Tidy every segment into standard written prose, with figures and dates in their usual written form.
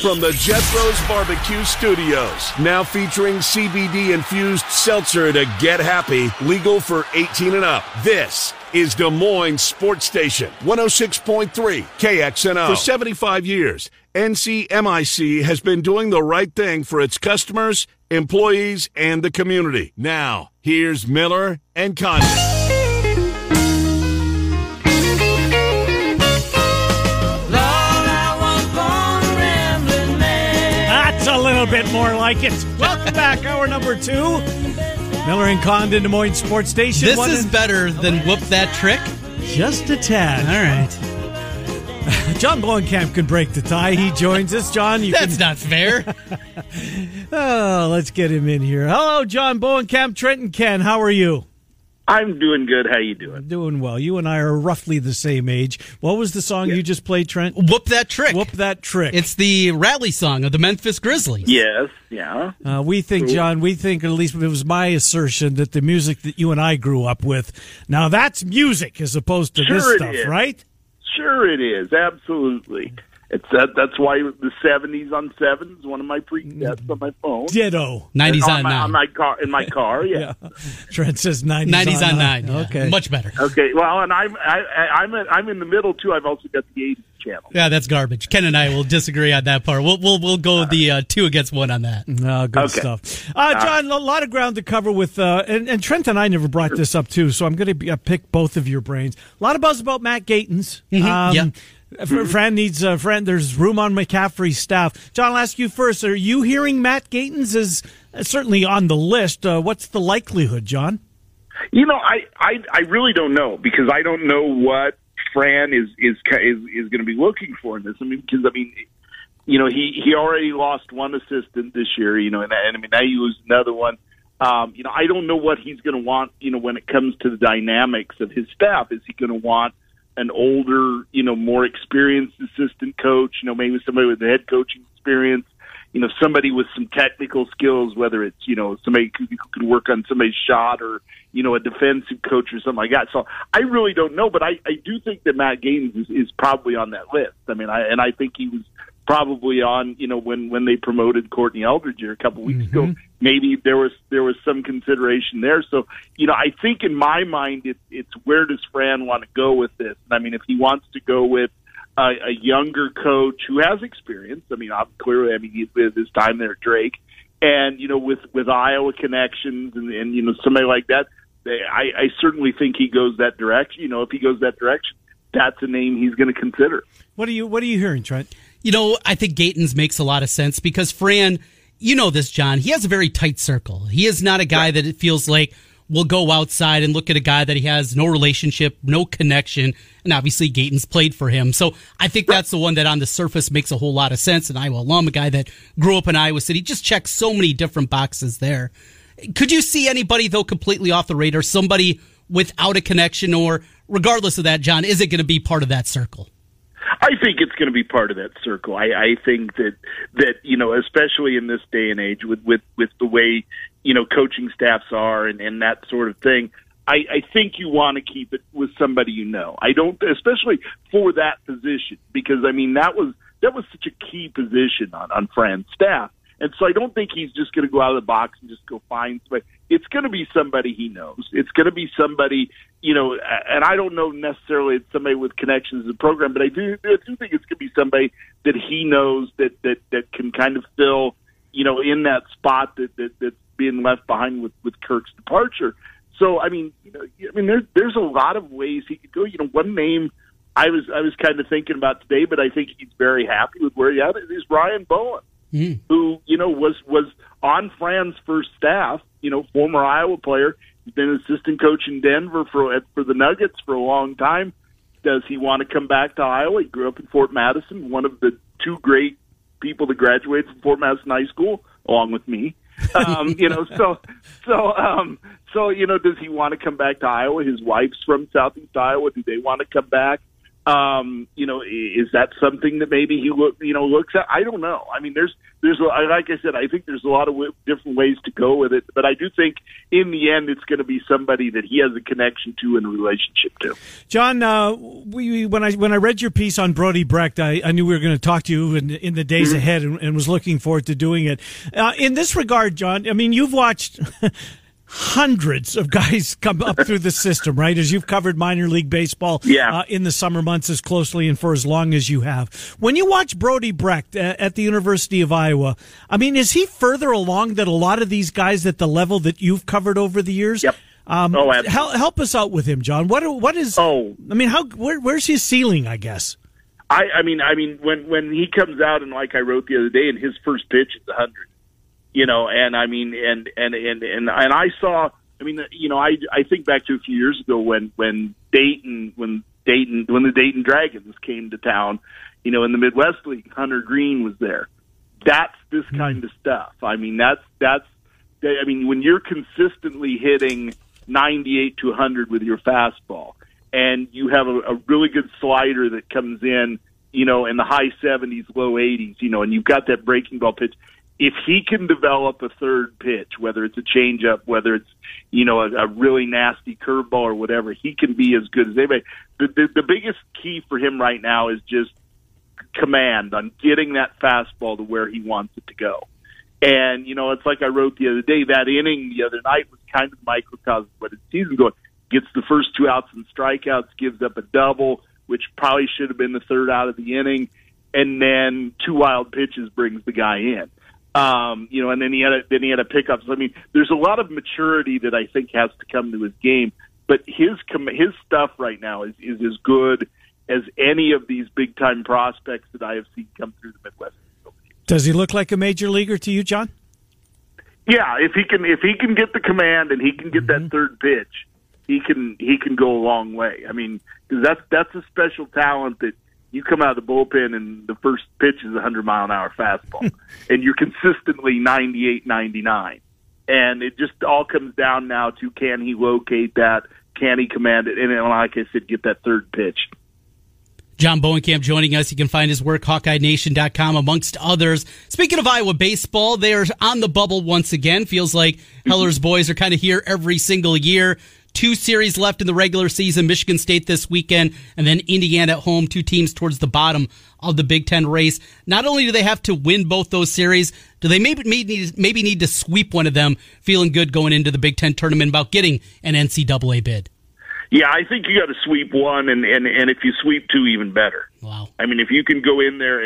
From the Jethro's Barbecue Studios, now featuring CBD-infused seltzer to get happy, legal for 18 and up. This is Des Moines Sports Station, 106.3 KXNO. For 75 years, NCMIC has been doing the right thing for its customers, employees, and the community. Now, here's Miller and Condon. A little bit more like it. Welcome back, hour number 2. Miller and Condon, Des Moines Sports Station. This is better than Whoop That Trick? Just a tad. All right. John Bowenkamp can break the tie. He joins us. John, That's not fair. Oh, let's get him in here. Hello, John Bowenkamp, Trent and Ken. How are you? I'm doing good. How you doing? Doing well. You and I are roughly the same age. What was the song you just played, Trent? Whoop That Trick. Whoop That Trick. It's the rally song of the Memphis Grizzlies. Yes, yeah. We think, John, at least it was my assertion, that the music that you and I grew up with, now that's music as opposed to this stuff, right? Sure it is. Absolutely. It's that's why the 70s on 7 is one of my presets on my phone. Ditto. 90s on 9. On my car, in my car, yeah. Trent says 90s on 9. Yeah. Okay. Much better. Okay, well, and I'm in the middle, too. I've also got the 80s channel. Yeah, that's garbage. Ken and I will disagree on that part. We'll go the 2 against 1 on that. No, good stuff. John, a lot of ground to cover with, and Trent and I never brought this up, too, so I'm going to pick both of your brains. A lot of buzz about Matt Gatens. Yeah. Fran needs a friend. There's room on McCaffrey's staff. John, I'll ask you first. Are you hearing Matt Gatens is certainly on the list? What's the likelihood, John? You know, I really don't know, because I don't know what Fran is going to be looking for in this. I mean, because you know, he already lost one assistant this year. You know, and I mean, now you lose another one. You know, I don't know what he's going to want. You know, when it comes to the dynamics of his staff, is he going to want an older, you know, more experienced assistant coach, you know, maybe somebody with the head coaching experience, you know, somebody with some technical skills, whether it's, you know, somebody who could work on somebody's shot, or, you know, a defensive coach or something like that. So I really don't know, but I do think that Matt Gatens is probably on that list. I mean, I think he was probably on, you know, when they promoted Courtney Eldridge here a couple weeks ago, maybe there was some consideration there. So, you know, I think in my mind, it's where does Fran want to go with this? I mean, if he wants to go with a younger coach who has experience, I mean, clearly, I mean, with his time there at Drake, and, you know, with Iowa connections and you know, somebody like that, I certainly think he goes that direction. You know, if he goes that direction, that's a name he's going to consider. What are you hearing, Trent? You know, I think Gatens makes a lot of sense, because Fran, you know this, John, he has a very tight circle. He is not a guy that it feels like will go outside and look at a guy that he has no relationship, no connection, and obviously Gatens played for him. So I think that's the one that on the surface makes a whole lot of sense. An Iowa alum, a guy that grew up in Iowa City, just checks so many different boxes there. Could you see anybody, though, completely off the radar, somebody without a connection, or regardless of that, John, is it going to be part of that circle? I think it's going to be part of that circle. I think that you know, especially in this day and age with the way, you know, coaching staffs are and that sort of thing, I think you want to keep it with somebody you know. I don't, especially for that position, because I mean that was such a key position on Fran's staff. And so I don't think he's just going to go out of the box and just go find somebody. It's going to be somebody he knows. It's going to be somebody, you know, and I don't know necessarily it's somebody with connections to the program, but I do think it's going to be somebody that he knows that can kind of fill, you know, in that spot that's being left behind with Kirk's departure. So, I mean, you know, there's a lot of ways he could go. You know, one name I was kind of thinking about today, but I think he's very happy with where he's at, is Ryan Bowen. Who, you know, was on Fran's first staff, you know, former Iowa player. He's been an assistant coach in Denver for the Nuggets for a long time. Does he want to come back to Iowa? He grew up in Fort Madison, one of the 2 great people to graduate from Fort Madison High School, along with me. You know, so you know, does he want to come back to Iowa? His wife's from Southeast Iowa. Do they want to come back? Is that something that maybe he looks at? I don't know. I mean, there's like I said, I think there's a lot of different ways to go with it, but I do think in the end it's going to be somebody that he has a connection to and a relationship to. John, when I read your piece on Brody Brecht, I knew we were going to talk to you in the days ahead, and was looking forward to doing it. In this regard, John, I mean, you've watched hundreds of guys come up through the system, right? As you've covered minor league baseball in the summer months as closely and for as long as you have. When you watch Brody Brecht at the University of Iowa, I mean, is he further along than a lot of these guys at the level that you've covered over the years? Yep. Help us out with him, John. What is? I mean, where's his ceiling? I guess. I mean, when he comes out and like I wrote the other day, and his first pitch is 100. And I mean, and I saw, I think back to a few years ago when the Dayton Dragons came to town, in the Midwest League, Hunter Green was there. That's this kind of stuff. I mean, when you're consistently hitting 98 to 100 with your fastball, and you have a really good slider that comes in, in the high 70s, low 80s, and you've got that breaking ball pitch. If he can develop a third pitch, whether it's a changeup, whether it's, a really nasty curveball or whatever, he can be as good as anybody. The biggest key for him right now is just command on getting that fastball to where he wants it to go. And, it's like I wrote the other day, that inning the other night was kind of microcosm of what his season going. Gets the first 2 outs and strikeouts, gives up a double, which probably should have been the third out of the inning, and then 2 wild pitches brings the guy in. And then he had a pickup. So, I mean, there's a lot of maturity that I think has to come to his game, but his stuff right now is as good as any of these big time prospects that I have seen come through the Midwest. Does he look like a major leaguer to you, John? Yeah, if he can get the command and he can get that third pitch, he can go a long way. I mean, because that's a special talent that. You come out of the bullpen and the first pitch is a 100-mile-an-hour fastball, and you're consistently 98, 99. And it just all comes down now to can he locate that, can he command it, and like I said, get that third pitch. John Bowenkamp joining us. You can find his work, HawkeyeNation.com, amongst others. Speaking of Iowa baseball, they are on the bubble once again. Feels like Heller's boys are kind of here every single year. 2 series left in the regular season, Michigan State this weekend, and then Indiana at home, 2 teams towards the bottom of the Big Ten race. Not only do they have to win both those series, do they maybe need to sweep one of them, feeling good going into the Big Ten tournament about getting an NCAA bid? Yeah, I think you got to sweep one, and if you sweep 2, even better. Wow. I mean, if you can go in there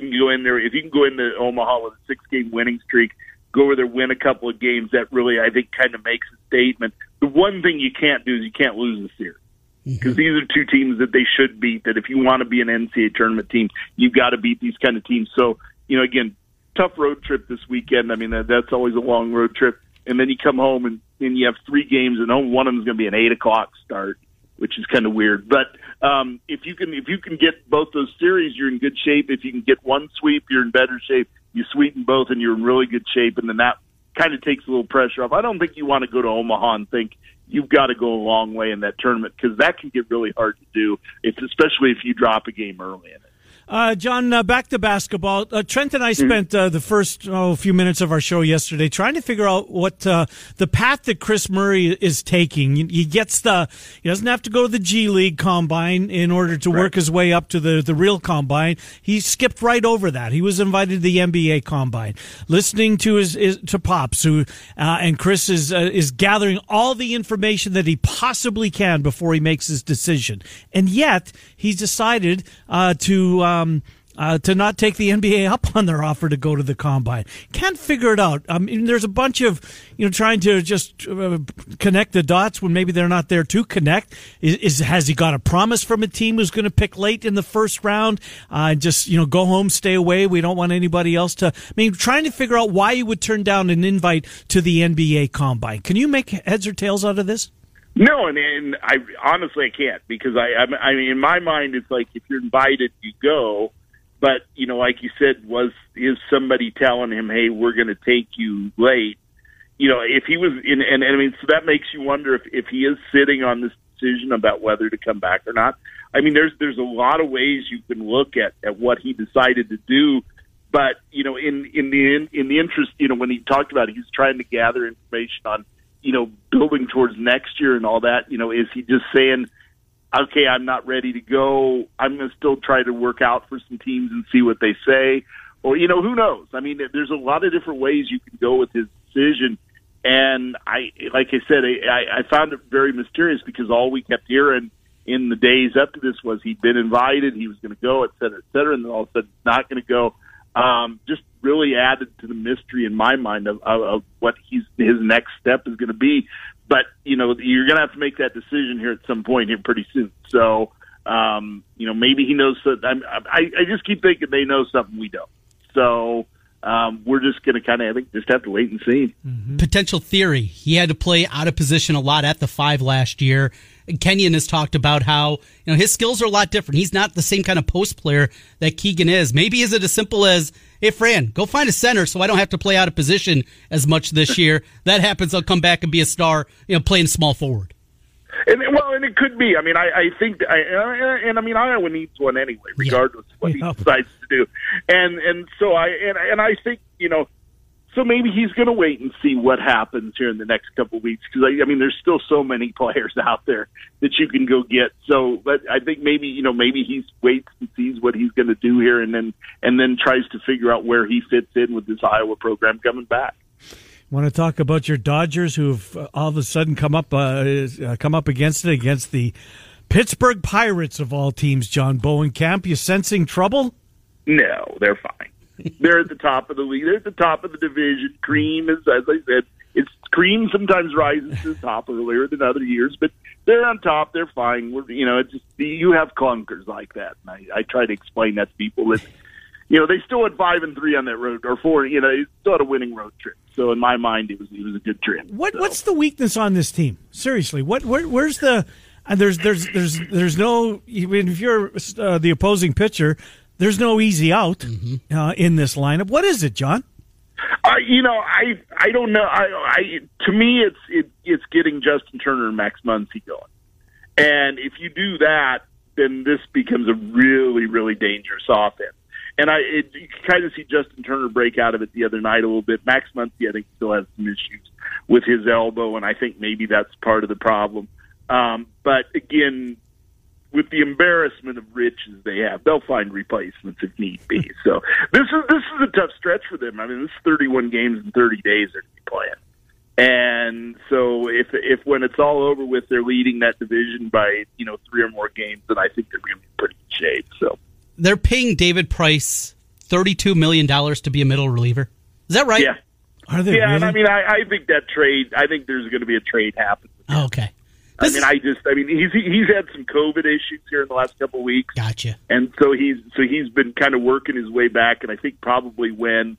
into Omaha with a 6-game winning streak, go over there, win a couple of games, that really, I think, kind of makes a statement. The one thing you can't do is you can't lose the series. Because these are 2 teams that they should beat, that if you want to be an NCAA tournament team, you've got to beat these kind of teams. So, again, tough road trip this weekend. I mean, that's always a long road trip. And then you come home and you have 3 games at home. One of them is going to be an 8 o'clock start, which is kind of weird. But if you can get both those series, you're in good shape. If you can get one sweep, you're in better shape. You sweeten both, and you're in really good shape, and then that kind of takes a little pressure off. I don't think you want to go to Omaha and think you've got to go a long way in that tournament, because that can get really hard to do, especially if you drop a game early in it. John, back to basketball. Trent and I spent the first few minutes of our show yesterday trying to figure out what the path that Chris Murray is taking. He doesn't have to go to the G League Combine in order to work his way up to the real Combine. He skipped right over that. He was invited to the NBA Combine. Listening to to Pops, and Chris is gathering all the information that he possibly can before he makes his decision. And yet he's decided to not take the NBA up on their offer to go to the Combine. Can't figure it out. I mean, there's a bunch of, trying to just connect the dots when maybe they're not there to connect. Has he got a promise from a team who's going to pick late in the first round? Just, go home, stay away. We don't want anybody else to. I mean, trying to figure out why he would turn down an invite to the NBA Combine. Can you make heads or tails out of this? No, and I honestly I can't, because I mean, in my mind it's like if you're invited, you go. But like you said, is somebody telling him, "Hey, we're going to take you late"? If he was in, and I mean, so that makes you wonder if he is sitting on this decision about whether to come back or not. I mean, there's a lot of ways you can look at what he decided to do, but you know, in the interest, you know, when he talked about it, he's trying to gather information on, you know, building towards next year and all that. You know, is he just saying, okay, I'm not ready to go, I'm going to still try to work out for some teams and see what they say? Or, you know, who knows? I mean, there's a lot of different ways you can go with his decision. And like I said, I found it very mysterious because all we kept hearing in the days up to this was he'd been invited, he was going to go, et cetera, and then all of a sudden not going to go. Just really added to the mystery in my mind of what his next step is going to be. But, you know, you're going to have to make that decision here at some point here pretty soon. So, you know, maybe he knows. I just keep thinking they know something we don't. So we're just going to kind of, I think, just have to wait and see. Mm-hmm. Potential theory. He had to play out of position a lot at the 5 last year. Kenyon has talked about how, you know, his skills are a lot different. He's not the same kind of post player that Keegan is. Maybe is it as simple as, hey, Fran, go find a center so I don't have to play out of position as much this year. That happens, I'll come back and be a star, you know, playing small forward. And it could be. I mean, I think, I mean, Iowa needs one anyway, regardless of what he decides to do. And so I think, you know, so maybe he's going to wait and see what happens here in the next couple of weeks because I mean, there's still so many players out there that you can go get. So, but I think maybe, you know, maybe he waits and sees what he's going to do here, and then tries to figure out where he fits in with this Iowa program coming back. Want to talk about your Dodgers, who've all of a sudden come up against the Pittsburgh Pirates of all teams? John Bowenkamp, you sensing trouble? No, they're fine. They're at the top of the league. They're at the top of the division. Cream is, as I said, Cream sometimes rises to the top earlier than other years, but they're on top. They're fine. You know, it's just you have clunkers like that, and I try to explain that to people that, you know, they still had 5-3 on that road, or 4. You know, they still had a winning road trip. So in my mind, it was a good trip. What's the weakness on this team? Seriously, where's the? And there's no, even if you're the opposing pitcher, there's no easy out in this lineup. What is it, John? You know, I don't know. To me, it's getting Justin Turner and Max Muncy going, and if you do that, then this becomes a really, really dangerous offense. And you can kind of see Justin Turner break out of it the other night a little bit. Max Muncy, I think, still has some issues with his elbow, and I think maybe that's part of the problem. But again, with the embarrassment of riches they have, they'll find replacements if need be. So this is a tough stretch for them. I mean, this is 31 games in 30 days they're going to be playing. And so if when it's all over with, they're leading that division by, you know, 3 or more games, then I think they're going to be in pretty good shape. So they're paying David Price $32 million to be a middle reliever. Is that right? Yeah. Are they? Yeah, really? and I mean, I think that trade. I think there's going to be a trade happen. Oh, okay. I mean, he's had some COVID issues here in the last couple of weeks. Gotcha. And so he's been kind of working his way back. And I think probably once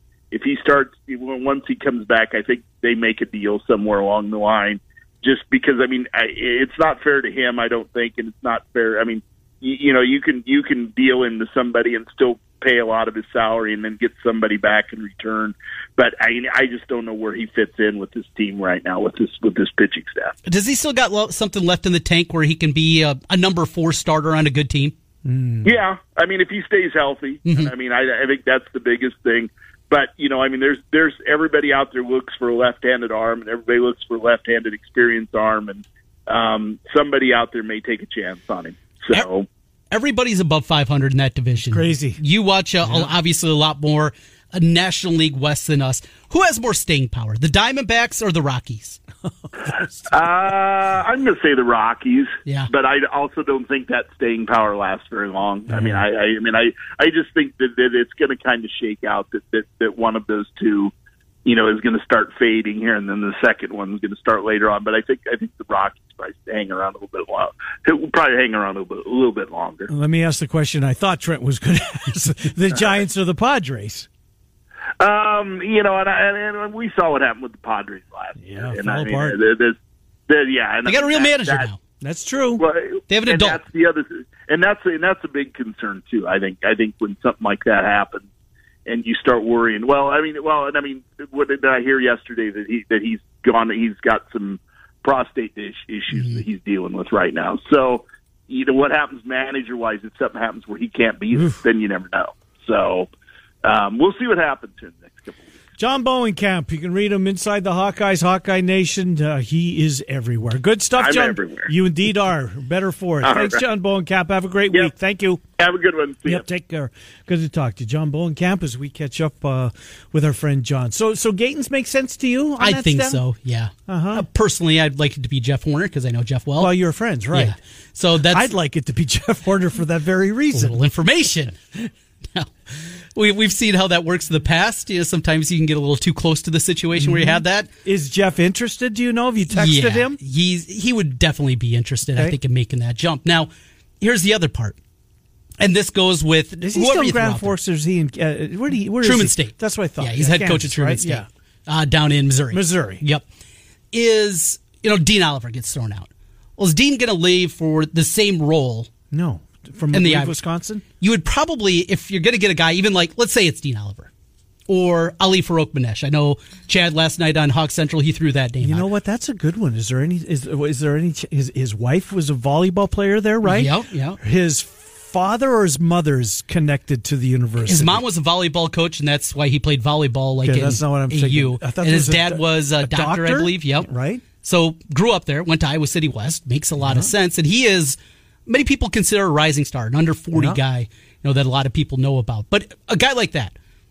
he comes back, I think they make a deal somewhere along the line. Just because, I mean, it's not fair to him, I don't think, and it's not fair. I mean, you know, you can deal into somebody and still pay a lot of his salary and then get somebody back in return. But I just don't know where he fits in with this team right now with this pitching staff. Does he still got something left in the tank where he can be a number 4 starter on a good team? Yeah, I mean, if he stays healthy, I mean, I think that's the biggest thing. But you know, I mean, there's everybody out there looks for a left-handed arm, and everybody looks for a left-handed experienced arm, and somebody out there may take a chance on him. So. Everybody's above 500 in that division. Crazy. You watch obviously a lot more National League West than us. Who has more staying power, the Diamondbacks or the Rockies? I'm going to say the Rockies. Yeah. But I also don't think that staying power lasts very long. Mm-hmm. I just think that it's going to kind of shake out that one of those two, you know, is going to start fading here, and then the second one is going to start later on. But I think the Rockies probably hang around a little bit longer. It will probably hang around a little bit longer. Let me ask the question I thought Trent was going to ask: the Giants or the Padres? You know, and we saw what happened with the Padres last year. Yeah, fell apart. And they got a real manager now. That's true. Well, they have an adult. That's the other, and that's a big concern too. I think when something like that happens, and you start worrying. What did I hear yesterday that he's got some prostate issues that he's dealing with right now. So, what happens manager-wise if something happens where he can't be there, then you never know. So, we'll see what happens in the next couple of weeks. John Bowenkamp, you can read him inside the Hawkeyes, Hawkeye Nation. He is everywhere. Good stuff, John. I'm everywhere. You indeed are. Better for it. Thanks, right. John Bowenkamp. Have a great week. Thank you. Have a good one. See ya. Take care. Good to talk to you. John Bowenkamp as we catch up with our friend John. So Gatens makes sense to you? I think so, yeah. Personally, I'd like it to be Jeff Horner because I know Jeff well. Well, you're friends, right? Yeah. So I'd like it to be Jeff Horner for that very reason. A little information. Now, we've seen how that works in the past. Sometimes you can get a little too close to the situation where you have that. Is Jeff interested? Do you know? Have you texted him? He would definitely be interested, I think, in making that jump. Now, here's the other part. And this goes with is he still in Grand Forks or is he in where Truman State? That's what I thought. Yeah, he's head coach at Truman State. Down in Missouri. Yep. Dean Oliver gets thrown out. Well, is Dean going to leave for the same role? No. From Wisconsin? You would probably, if you're going to get a guy, even like, let's say it's Dean Oliver or Ali Farouk-Manesh. I know Chad last night on Hawk Central, he threw that name out. You know what? That's a good one. Is there any, his wife was a volleyball player there, right? Yep. His father or his mother's connected to the university? His mom was a volleyball coach, and that's why he played volleyball that's not what I'm AU. And his dad was a doctor, I believe. Yep. Right. So grew up there, went to Iowa City West. Makes a lot of sense. And he is, many people consider a rising star, an under 40 guy, that a lot of people know about. But a guy like that,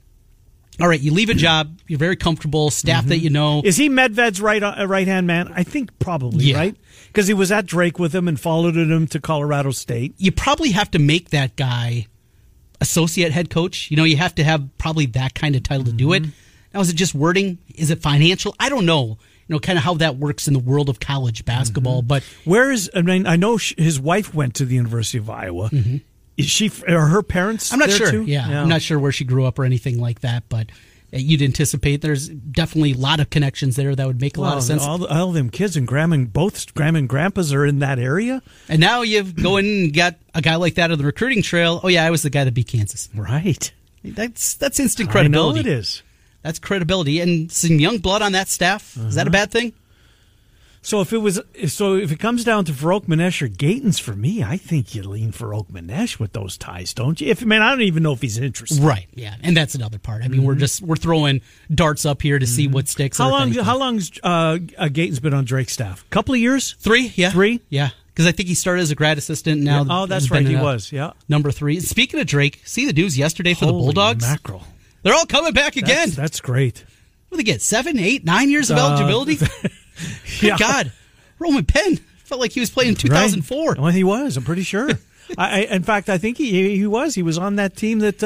all right, you leave a job, you're very comfortable, staff that you know. Is he Medved's right-hand man? I think probably, right? Because he was at Drake with him and followed him to Colorado State. You probably have to make that guy associate head coach. You have to have probably that kind of title to do it. Now, is it just wording? Is it financial? I don't know. Kind of how that works in the world of college basketball. But I know his wife went to the University of Iowa. Is she, are her parents I'm not there sure. too? Yeah, I'm not sure where she grew up or anything like that, but you'd anticipate there's definitely a lot of connections there that would make a lot of sense. All them kids and both Grandma and Grandpas are in that area. And now you go in and got a guy like that on the recruiting trail. Oh, yeah, I was the guy that beat Kansas. Right. That's instant credibility. I know it is. That's credibility. And some young blood on that staff, is that a bad thing? So if it comes down to Farouk-Manesh or Gatens for me, I think you lean Farouk-Manesh with those ties, don't you? I don't even know if he's interested. Right, yeah. And that's another part. I mean, we're throwing darts up here to see what sticks. How long's Gatens been on Drake's staff? A couple of years? 3, yeah. 3? Yeah. Because I think he started as a grad assistant now. Oh, that's right, he was, number 3. Speaking of Drake, see the news yesterday for the Bulldogs? Mackerel. They're all coming back again. That's great. What do they get, 7, 8, 9 years of eligibility? Good God. Roman Penn felt like he was playing in 2004. Right. Well, he was, I'm pretty sure. In fact, I think he was. He was on that team that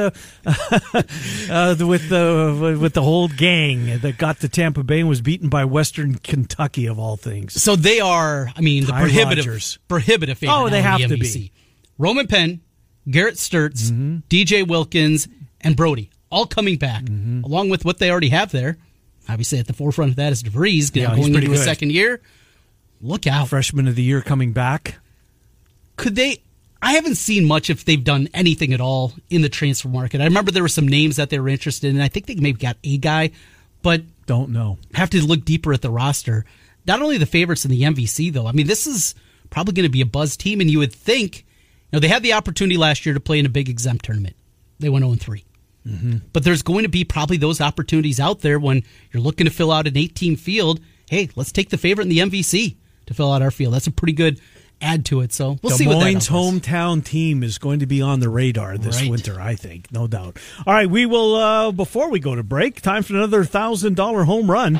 with the whole gang that got to Tampa Bay and was beaten by Western Kentucky, of all things. So they are, the prohibitive favorite. Oh, they have to be. Roman Penn, Garrett Sturtz, DJ Wilkins, and Brody, all coming back, along with what they already have there. Obviously, at the forefront of that is DeVries going into his second year. Look out. Freshman of the year coming back. Could they... I haven't seen much if they've done anything at all in the transfer market. I remember there were some names that they were interested in. I think they maybe got a guy, but... Don't know. Have to look deeper at the roster. Not only the favorites in the MVC, though. This is probably going to be a buzz team, and you would think... they had the opportunity last year to play in a big exempt tournament. They went 0-3. But there's going to be probably those opportunities out there when you're looking to fill out an 8-team field. Hey, let's take the favorite in the MVC to fill out our field. That's a pretty good add to it. So we'll see what that Des Moines' hometown team is going to be on the radar this winter, I think, no doubt. All right, we will, before we go to break, time for another $1,000 home run.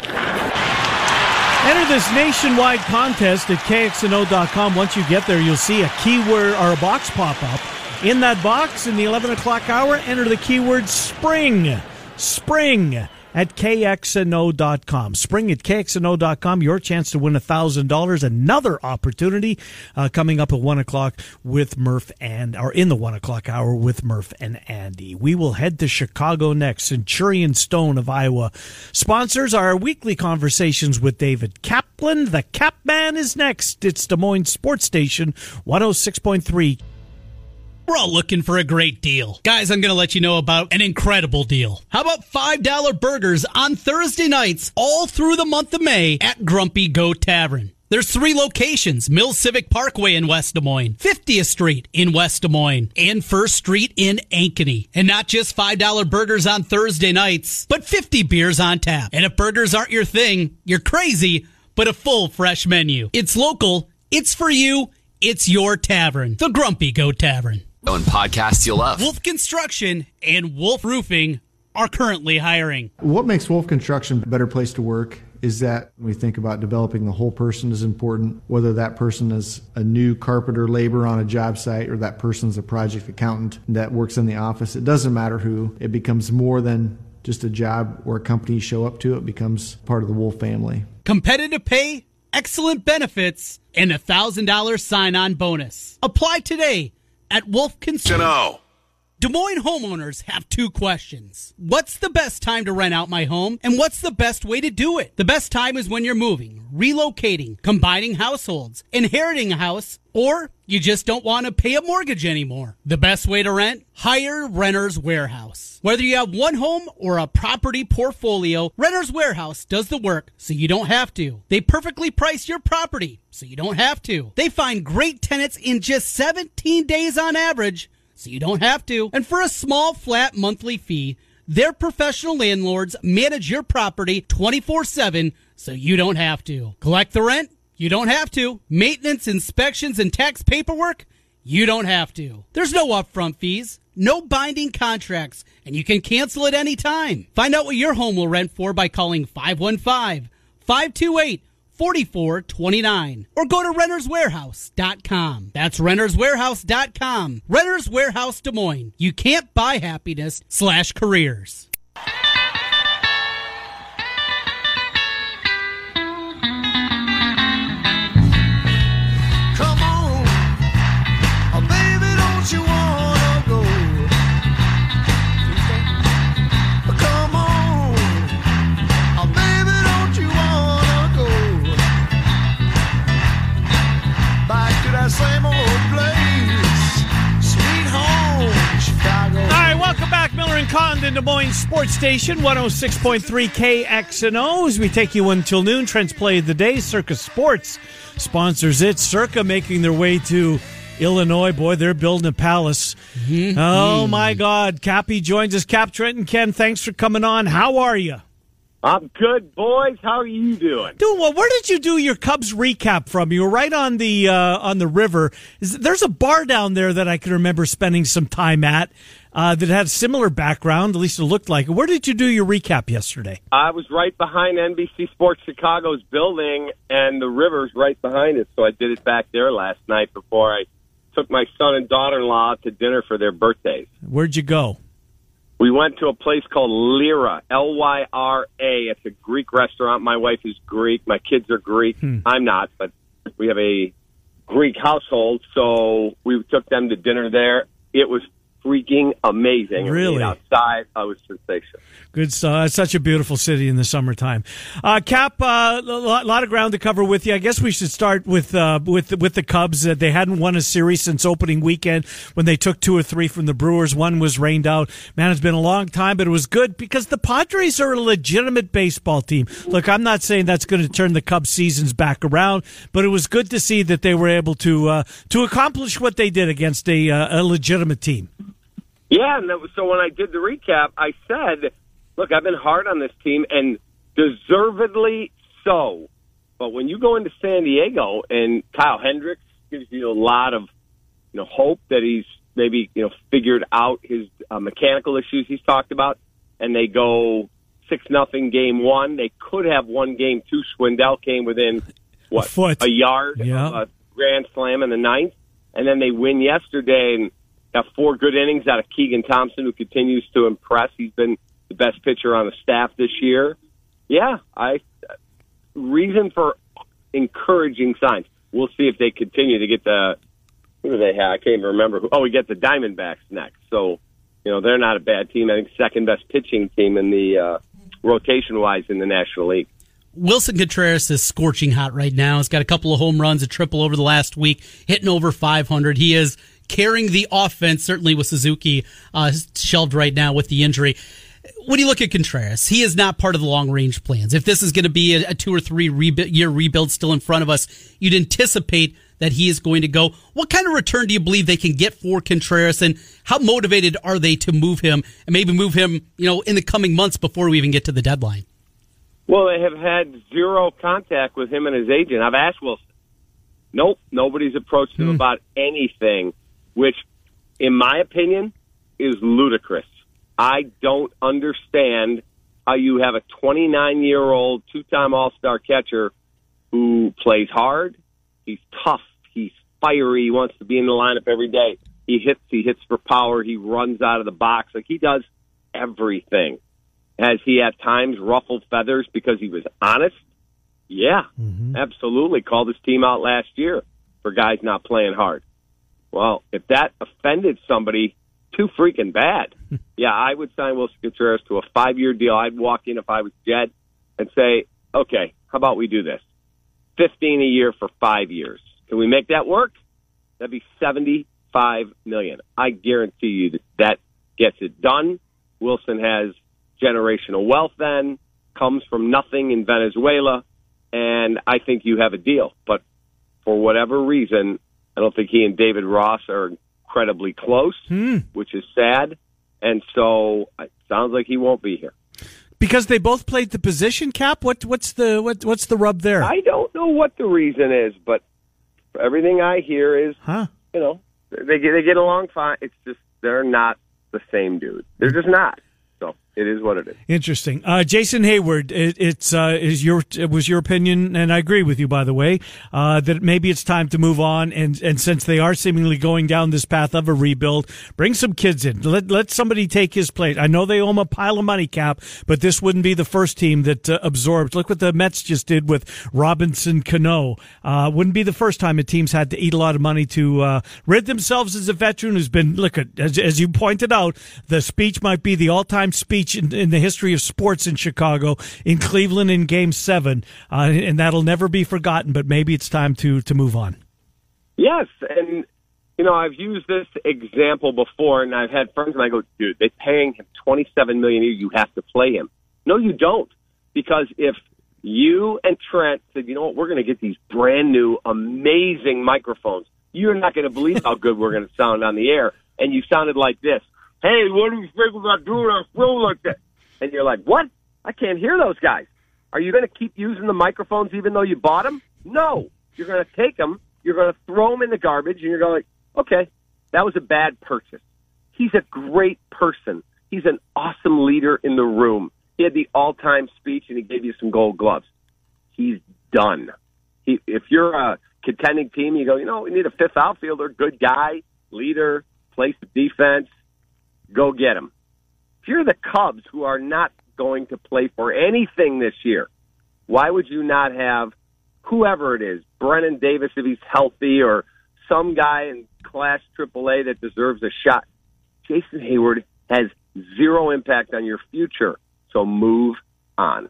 Enter this nationwide contest at KXNO.com. Once you get there, you'll see a keyword or a box pop up. In that box, in the 11 o'clock hour, enter the keyword spring. Spring at KXNO.com. Spring at KXNO.com. Your chance to win $1,000. Another opportunity coming up at 1 o'clock with Murph in the 1 o'clock hour with Murph and Andy. We will head to Chicago next. Centurion Stone of Iowa sponsors our weekly conversations with David Kaplan. The Capman is next. It's Des Moines Sports Station 106.3. We're all looking for a great deal. Guys, I'm going to let you know about an incredible deal. How about $5 burgers on Thursday nights all through the month of May at Grumpy Goat Tavern? There's 3 locations: Mill Civic Parkway in West Des Moines, 50th Street in West Des Moines, and 1st Street in Ankeny. And not just $5 burgers on Thursday nights, but 50 beers on tap. And if burgers aren't your thing, you're crazy, but a full, fresh menu. It's local, it's for you, it's your tavern. The Grumpy Goat Tavern. And podcasts you'll love. Wolf Construction and Wolf Roofing are currently hiring. What makes Wolf Construction a better place to work is that when we think about developing the whole person is important, whether that person is a new carpenter labor on a job site or that person's a project accountant that works in the office. It doesn't matter who. It becomes more than just a job or a company you show up to. It becomes part of the Wolf family. Competitive pay, excellent benefits, and a $1,000 sign-on bonus. Apply today at Wolf Construction. Des Moines homeowners have 2 questions. What's the best time to rent out my home? And what's the best way to do it? The best time is when you're moving, relocating, combining households, inheriting a house, or you just don't want to pay a mortgage anymore. The best way to rent? Hire Renter's Warehouse. Whether you have one home or a property portfolio, Renter's Warehouse does the work so you don't have to. They perfectly price your property so you don't have to. They find great tenants in just 17 days on average, so you don't have to. And for a small, flat monthly fee, their professional landlords manage your property 24/7, so you don't have to. Collect the rent? You don't have to. Maintenance, inspections, and tax paperwork? You don't have to. There's no upfront fees, no binding contracts, and you can cancel at any time. Find out what your home will rent for by calling 515-528-4429 or go to renterswarehouse.com. That's renterswarehouse.com. Renters Warehouse Des Moines. You can't buy happiness /careers. Come on, oh baby, don't you wanna go? Come on, oh baby, don't you wanna go back to that same old place, sweet home, Chicago. All right, welcome back. Miller and Condon, Des Moines Sports Station, 106.3 KXNO. As we take you until noon, Trent's Play of the Day, Circa Sports sponsors it. Circa making their way to Illinois. Boy, they're building a palace. Oh, my God. Cappy joins us. Cap, Trent, and Ken, thanks for coming on. How are you? I'm good, boys. How are you doing? Doing well. Where did you do your Cubs recap from? You were right on the river. There's a bar down there that I can remember spending some time at that had a similar background, at least it looked like. Where did you do your recap yesterday? I was right behind NBC Sports Chicago's building, and the river's right behind it, so I did it back there last night before I took my son and daughter-in-law to dinner for their birthdays. Where'd you go? We went to a place called Lyra, Lyra. It's a Greek restaurant. My wife is Greek. My kids are Greek. I'm not, but we have a Greek household, so we took them to dinner there. It was freaking amazing. Really? Outside, I was sensational. Good stuff. It's such a beautiful city in the summertime. Cap, a lot of ground to cover with you. I guess we should start with the Cubs. They hadn't won a series since opening weekend when they took 2 or 3 from the Brewers. One was rained out. Man, it's been a long time, but it was good because the Padres are a legitimate baseball team. Look, I'm not saying that's going to turn the Cubs seasons back around, but it was good to see that they were able to accomplish what they did against a legitimate team. Yeah, and so when I did the recap, I said, look, I've been hard on this team, and deservedly so. But when you go into San Diego, and Kyle Hendricks gives you a lot of hope that he's maybe figured out his mechanical issues he's talked about, and they go 6-0 game 1. They could have won game 2. Swindell came within, a yard of a grand slam in the 9th, and then they win yesterday, and got 4 good innings out of Keegan Thompson, who continues to impress. He's been the best pitcher on the staff this year. Yeah, reason for encouraging signs. We'll see if they continue to get who do they have? I can't even remember. We get the Diamondbacks next. So, they're not a bad team. I think second best pitching team in the rotation-wise in the National League. Wilson Contreras is scorching hot right now. He's got a couple of home runs, a triple over the last week, hitting over 500. He is carrying the offense, certainly with Suzuki shelved right now with the injury. When you look at Contreras, he is not part of the long-range plans. If this is going to be a 2 or 3 year rebuild still in front of us, you'd anticipate that he is going to go. What kind of return do you believe they can get for Contreras, and how motivated are they to move him, and maybe move him, in the coming months before we even get to the deadline? Well, they have had zero contact with him and his agent. I've asked Wilson. Nope, nobody's approached him about anything, which, in my opinion, is ludicrous. I don't understand how you have a 29-year-old, 2-time All-Star catcher who plays hard, he's tough, he's fiery, he wants to be in the lineup every day. He hits for power, he runs out of the box. Like, he does everything. Has he at times ruffled feathers because he was honest? Yeah, absolutely. Called his team out last year for guys not playing hard. Well, if that offended somebody, too freaking bad. Yeah, I would sign Wilson Contreras to a 5-year deal. I'd walk in if I was Jed and say, okay, how about we do this? $15 a year for 5 years. Can we make that work? That'd be $75 million. I guarantee you that gets it done. Wilson has generational wealth then, comes from nothing in Venezuela, and I think you have a deal. But for whatever reason, I don't think he and David Ross are incredibly close, which is sad. And so it sounds like he won't be here. Because they both played the position, Cap? What's the rub there? I don't know what the reason is, but everything I hear is, they get along fine. It's just they're not the same dude. They're just not. So it is what it is. Interesting. Jason Hayward, it was your opinion, and I agree with you, by the way, that maybe it's time to move on. And since they are seemingly going down this path of a rebuild, bring some kids in. Let somebody take his place. I know they owe him a pile of money, Cap, but this wouldn't be the first team that absorbed. Look what the Mets just did with Robinson Cano. Wouldn't be the first time a team's had to eat a lot of money to rid themselves as a veteran who's been, as you pointed out, the speech might be the all-time speech in the history of sports in Chicago, in Cleveland in Game 7, and that'll never be forgotten, but maybe it's time to move on. Yes, and, I've used this example before, and I've had friends, and I go, dude, they're paying him $27 million a year, you have to play him. No, you don't, because if you and Trent said, you know what, we're going to get these brand new, amazing microphones, you're not going to believe how good we're going to sound on the air, and you sounded like this. Hey, what do you think about doing a show like that? And you're like, what? I can't hear those guys. Are you going to keep using the microphones even though you bought them? No. You're going to take them, you're going to throw them in the garbage, and you're going, okay, that was a bad purchase. He's a great person. He's an awesome leader in the room. He had the all-time speech, and he gave you some gold gloves. He's done. If you're a contending team, you go, we need a fifth outfielder, good guy, leader, plays the defense. Go get him. If you're the Cubs, who are not going to play for anything this year, why would you not have whoever it is, Brennan Davis if he's healthy, or some guy in Class AAA that deserves a shot? Jason Hayward has zero impact on your future, so move on.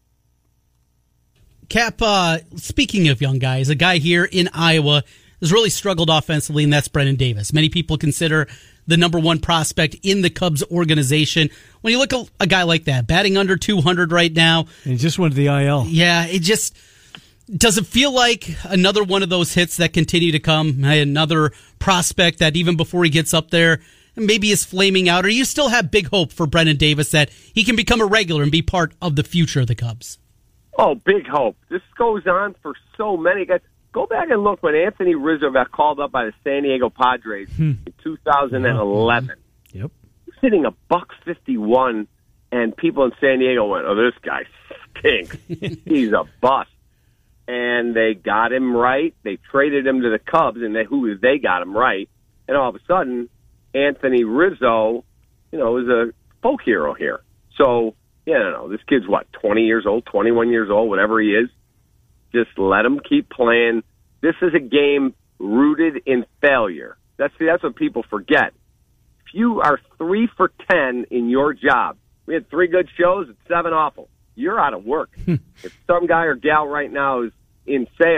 Cap, speaking of young guys, a guy here in Iowa has really struggled offensively, and that's Brennan Davis. Many people consider the number one prospect in the Cubs organization. When you look at a guy like that, batting under 200 right now. And he just went to the IL. Yeah, does it feel like another one of those hits that continue to come? Another prospect that even before he gets up there, maybe is flaming out? Or you still have big hope for Brennan Davis that he can become a regular and be part of the future of the Cubs? Oh, big hope. This goes on for so many guys. Go back and look when Anthony Rizzo got called up by the San Diego Padres in 2011. Yep. He's hitting $151, and people in San Diego went, oh, this guy stinks. He's a bust. And they got him right. They traded him to the Cubs, and they got him right. And all of a sudden, Anthony Rizzo, is a folk hero here. So, this kid's 20 years old, 21 years old, whatever he is. Just let him keep playing. This is a game rooted in failure. That's what people forget. If you are 3 for 10 in your job, we had 3 good shows and 7 awful. You're out of work. If some guy or gal right now is in sales,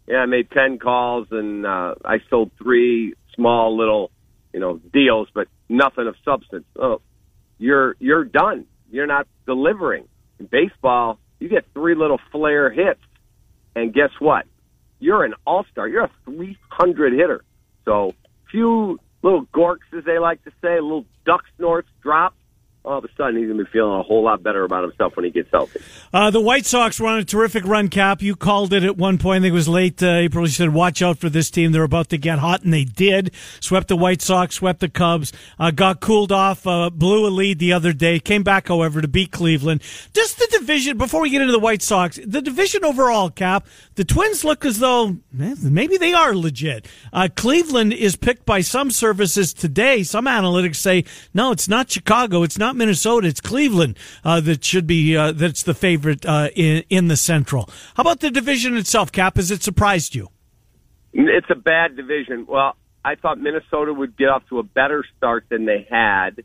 Yeah, I made 10 calls, and I sold 3 small little, deals, but nothing of substance. Oh, you're done. You're not delivering. In baseball, you get 3 little flare hits, and guess what? You're an all-star. You're a 300 hitter. So few little gorks, as they like to say, little duck snorts drop. All of a sudden, he's going to be feeling a whole lot better about himself when he gets healthy. The White Sox were on a terrific run, Cap. You called it at one point. I think it was late April. You said, watch out for this team. They're about to get hot, and they did. Swept the White Sox, swept the Cubs, got cooled off, blew a lead the other day, came back, however, to beat Cleveland. Just the division, before we get into the White Sox, the division overall, Cap, the Twins look as though maybe they are legit. Cleveland is picked by some services today. Some analytics say, no, it's not Chicago. It's not Minnesota. It's Cleveland that should be that's the favorite in the Central. How about the division itself, Cap? Has it surprised you? It's a bad division. Well, I thought Minnesota would get off to a better start than they had,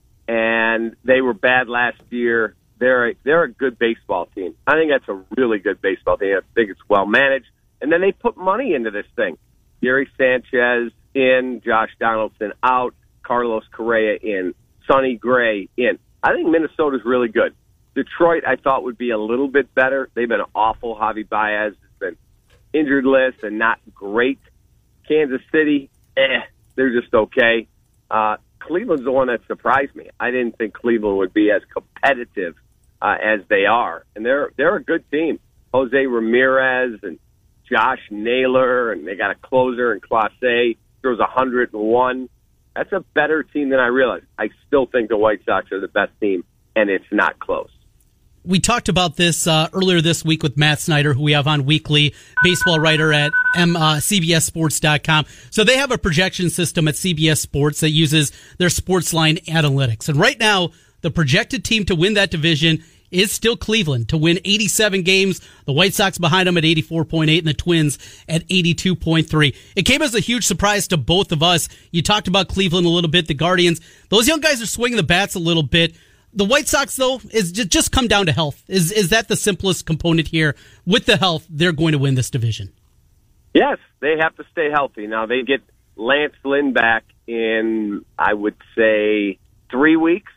and they were bad last year. They're a good baseball team. I think that's a really good baseball team. I think it's well managed. And then they put money into this thing. Gary Sanchez in, Josh Donaldson out, Carlos Correa in, Sonny Gray in. I think Minnesota's really good. Detroit, I thought, would be a little bit better. They've been awful. Javi Baez has been injured list and not great. Kansas City, they're just okay. Cleveland's the one that surprised me. I didn't think Cleveland would be as competitive as they are. And they're a good team. Jose Ramirez and Josh Naylor, and they got a closer in Clase. Throws 101. That's a better team than I realized. I still think the White Sox are the best team, and it's not close. We talked about this earlier this week with Matt Snyder, who we have on weekly, baseball writer at CBSSports.com. So they have a projection system at CBS Sports that uses their SportsLine analytics. And right now, the projected team to win that division is still Cleveland, to win 87 games. The White Sox behind them at 84.8 and the Twins at 82.3. It came as a huge surprise to both of us. You talked about Cleveland a little bit, the Guardians. Those young guys are swinging the bats a little bit. The White Sox, though, is just come down to health. Is that the simplest component here? With the health, they're going to win this division. Yes, they have to stay healthy. Now, they get Lance Lynn back in, I would say, 3 weeks.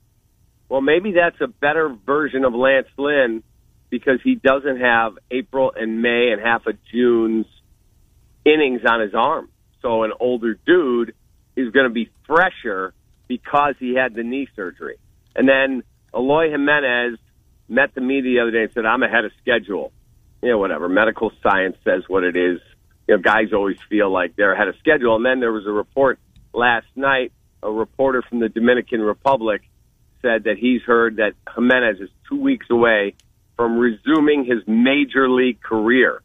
Well, maybe that's a better version of Lance Lynn because he doesn't have April and May and half of June's innings on his arm. So an older dude is going to be fresher because he had the knee surgery. And then Eloy Jimenez met the media the other day and said, I'm ahead of schedule. Whatever. Medical science says what it is. Guys always feel like they're ahead of schedule. And then there was a report last night, a reporter from the Dominican Republic said that he's heard that Jimenez is 2 weeks away from resuming his major league career.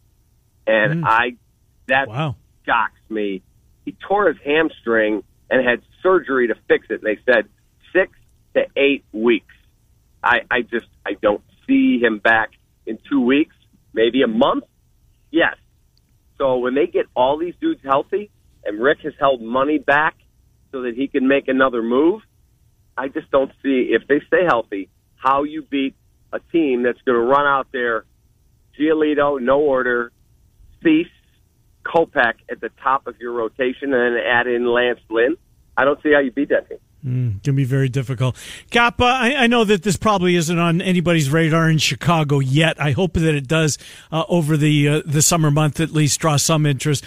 And that shocks me. He tore his hamstring and had surgery to fix it. And they said 6 to 8 weeks. I don't see him back in 2 weeks, maybe a month. Yes. So when they get all these dudes healthy and Rick has held money back so that he can make another move, I just don't see, if they stay healthy, how you beat a team that's going to run out there, Giolito, no order, Cease, Kopech at the top of your rotation, and then add in Lance Lynn. I don't see how you beat that team. Can be very difficult. Cap, I know that this probably isn't on anybody's radar in Chicago yet. I hope that it does over the summer month at least draw some interest.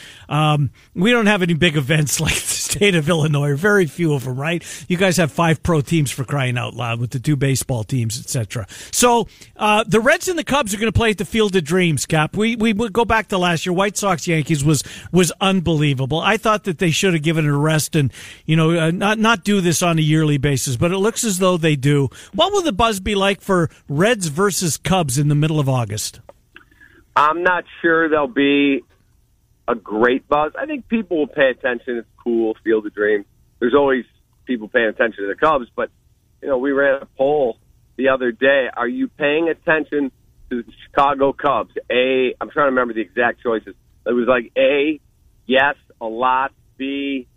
We don't have any big events like the state of Illinois, very few of them, right? You guys have 5 pro teams for crying out loud with the 2 baseball teams, etc. So the Reds and the Cubs are going to play at the Field of Dreams, Cap. We go back to last year. White Sox Yankees was unbelievable. I thought that they should have given it a rest and not do this on a yearly basis, but it looks as though they do. What will the buzz be like for Reds versus Cubs in the middle of August? I'm not sure there'll be a great buzz. I think people will pay attention. It's cool, Field of Dreams. There's always people paying attention to the Cubs, but we ran a poll the other day. Are you paying attention to the Chicago Cubs? A, I'm trying to remember the exact choices. It was like A, yes, a lot. B,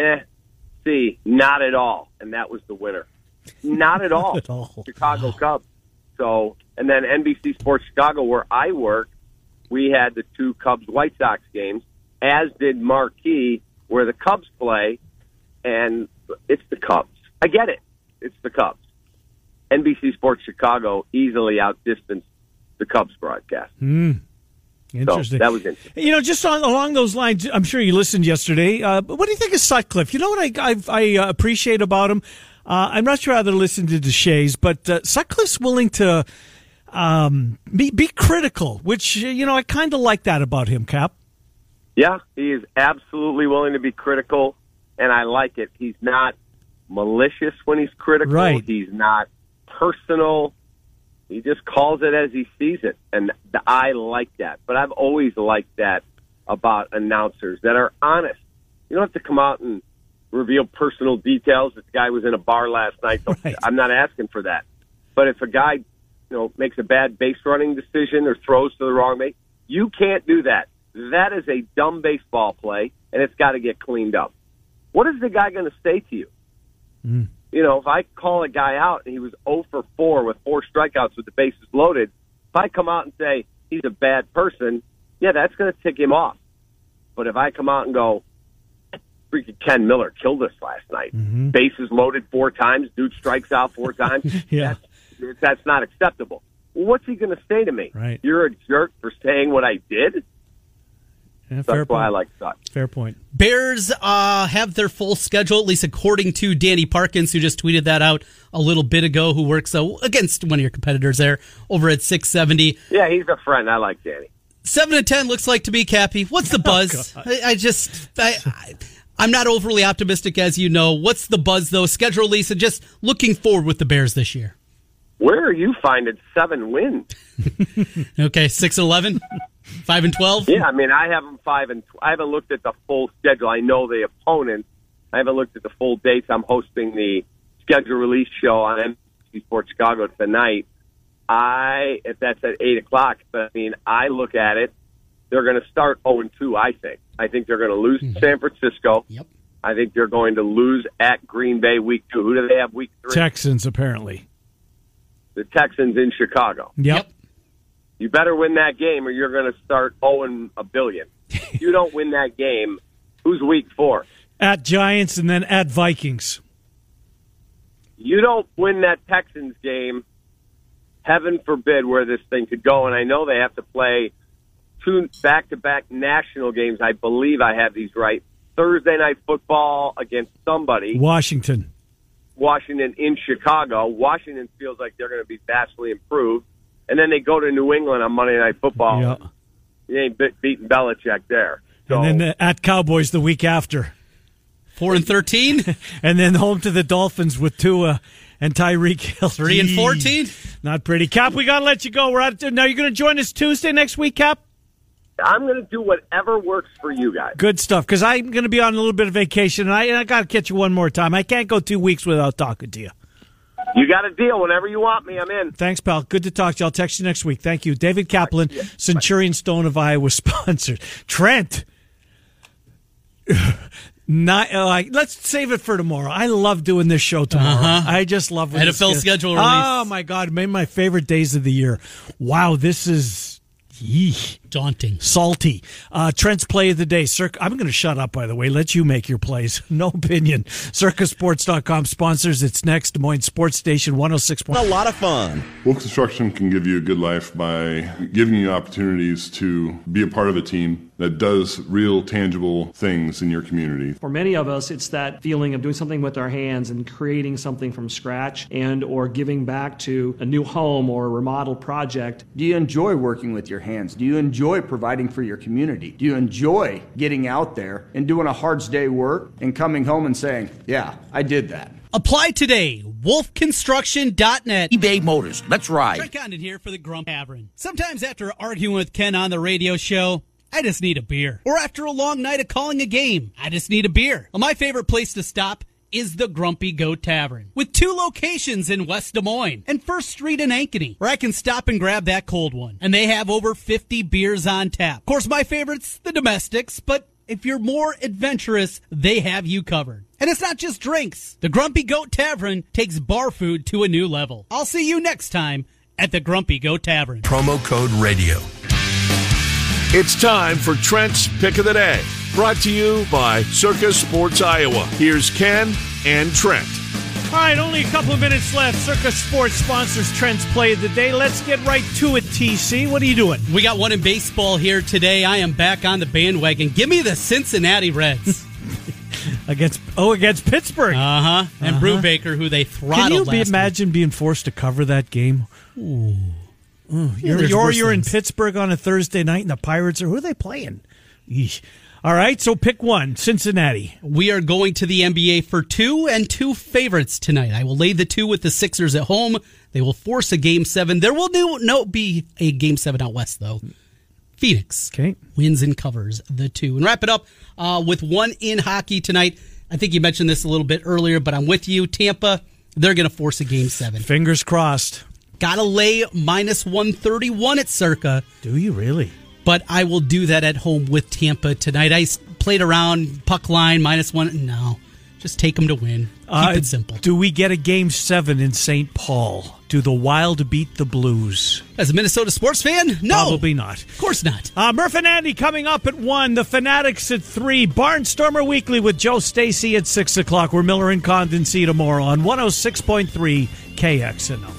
C, not at all. And that was the winner. Not at all. Not at all. Chicago Cubs. So, and then NBC Sports Chicago, where I work, we had the 2 Cubs-White Sox games, as did Marquee, where the Cubs play, and it's the Cubs. I get it. It's the Cubs. NBC Sports Chicago easily outdistanced the Cubs broadcast. Interesting. So that was interesting. You know, just along those lines, I'm sure you listened yesterday. But what do you think of Sutcliffe? You know what I appreciate about him? I'm not sure how to listen to Deshays, but Sutcliffe's willing to be critical, which, you know, I kind of like that about him, Cap. Yeah, he is absolutely willing to be critical, and I like it. He's not malicious when he's critical. Right. He's not personal. He just calls it as he sees it, and I like that. But I've always liked that about announcers that are honest. You don't have to come out and reveal personal details. This guy was in a bar last night. So Right. I'm not asking for that. But if a guy, you know, makes a bad base running decision or throws to the wrong base, you can't do that. That is a dumb baseball play, and it's got to get cleaned up. What is the guy going to say to you? You know, if I call a guy out and he was 0 for 4 with 4 strikeouts with the bases loaded, if I come out and say he's a bad person, yeah, that's going to tick him off. But if I come out and go, freaking Ken Miller killed us last night, bases loaded 4 times, dude strikes out 4 times, Yeah. that's not acceptable. Well, what's he going to say to me? Right. You're a jerk for saying what I did? Yeah, fair That's why I point. like Sutton. Fair point. Bears have their full schedule, at least according to Danny Parkins, who just tweeted that out a little bit ago, who works against one of your competitors there over at 670. Yeah, he's a friend. I like Danny. 7-10 looks like to be Cappy. What's the buzz? I'm not overly optimistic, as you know. What's the buzz, though? Schedule release and just looking forward with the Bears this year. Where are you finding 7 wins? Okay, 6-11, 5-12. Yeah, I mean, I have them 5 I haven't looked at the full schedule. I know the opponents. I haven't looked at the full dates. I'm hosting the schedule release show on NBC Sports Chicago tonight. If that's at 8:00, but I mean, I look at it. They're going to start 0-2. I think they're going to lose to San Francisco. Yep. I think they're going to lose at Green Bay week 2. Who do they have week 3? Texans, apparently. The Texans in Chicago. Yep. You better win that game or you're going to start 0-1 billion. If you don't win that game, who's week 4? At Giants and then at Vikings. You don't win that Texans game, heaven forbid where this thing could go. And I know they have to play 2 back-to-back national games. I believe I have these right. Thursday Night Football against somebody. Washington in Chicago. Washington feels like they're going to be vastly improved. And then they go to New England on Monday Night Football. Yeah. You ain't beating Belichick there. So, And then at Cowboys the week after. 4-13, And then home to the Dolphins with Tua and Tyreek Hill. 3-14. Not pretty. Cap, we got to let you go. We're out. Now, you're going to join us Tuesday next week, Cap? I'm going to do whatever works for you guys. Good stuff, because I'm going to be on a little bit of vacation, and I got to catch you one more time. I can't go 2 weeks without talking to you. You got a deal. Whenever you want me, I'm in. Thanks, pal. Good to talk to you. I'll text you next week. Thank you. David Kaplan, Centurion Stone of Iowa, sponsored. Trent. Let's save it for tomorrow. I love doing this show tomorrow. I just love it. NFL schedule release. Oh, my God. Maybe my favorite days of the year. Wow, this is... daunting. Salty. Trent's play of the day. I'm going to shut up, by the way. Let you make your plays. No opinion. CircaSports.com sponsors. It's next. Des Moines Sports Station 106. A lot of fun. Wolf Construction can give you a good life by giving you opportunities to be a part of a team that does real, tangible things in your community. For many of us, it's that feeling of doing something with our hands and creating something from scratch and or giving back to a new home or a remodel project. Do you enjoy working with your hands? Do you enjoy providing for your community? Do you enjoy getting out there and doing a hard day's work and coming home and saying, yeah, I did that? Apply today. WolfConstruction.net. eBay Motors. Let's ride. Trent Condon here for the Grump Tavern. Sometimes after arguing with Ken on the radio show, I just need a beer. Or after a long night of calling a game, I just need a beer. Well, my favorite place to stop is the Grumpy Goat Tavern, with 2 locations in West Des Moines and First Street in Ankeny, where I can stop and grab that cold one. And they have over 50 beers on tap. Of course, my favorite's the domestics, but if you're more adventurous, they have you covered. And it's not just drinks. The Grumpy Goat Tavern takes bar food to a new level. I'll see you next time at the Grumpy Goat Tavern. Promo code radio. It's time for Trent's Pick of the Day, brought to you by Circa Sports Iowa. Here's Ken and Trent. All right, only a couple of minutes left. Circa Sports sponsors Trent's Play of the Day. Let's get right to it, TC. What are you doing? We got one in baseball here today. I am back on the bandwagon. Give me the Cincinnati Reds. Against Pittsburgh. And Brubaker, who they throttled Can you imagine being forced to cover that game? Ooh. You're in Pittsburgh on a Thursday night, and the Pirates who are they playing? Eesh. All right, so pick one, Cincinnati. We are going to the NBA for 2 and 2 favorites tonight. I will lay the 2 with the Sixers at home. They will force a Game 7. There will be a Game 7 out west, though. Phoenix wins and covers the 2. And wrap it up with one in hockey tonight. I think you mentioned this a little bit earlier, but I'm with you. Tampa, they're going to force a Game 7. Fingers crossed. Got to lay minus 131 at Circa. Do you really? But I will do that at home with Tampa tonight. I played around puck line -1. No, just take them to win. Keep it simple. Do we get a Game 7 in St. Paul? Do the Wild beat the Blues? As a Minnesota sports fan, no. Probably not. Of course not. Murph and Andy coming up at 1. The Fanatics at 3. Barnstormer Weekly with Joe Stacy at 6 o'clock. We're Miller and Condon tomorrow on 106.3 KXNO.